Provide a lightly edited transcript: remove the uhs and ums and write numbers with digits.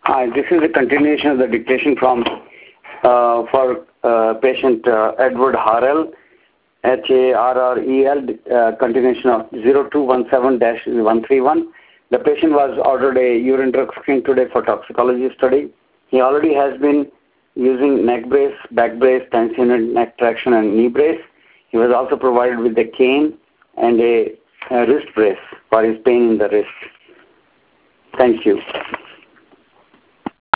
Hi, this is a continuation of the dictation from for patient Edward Harrell, Harrel, continuation of 0217-131. The patient was ordered a urine drug screen today for toxicology study. He already has been using neck brace, back brace, tension unit, neck traction, and knee brace. He was also provided with a cane and a wrist brace for his pain in the wrist. Thank you.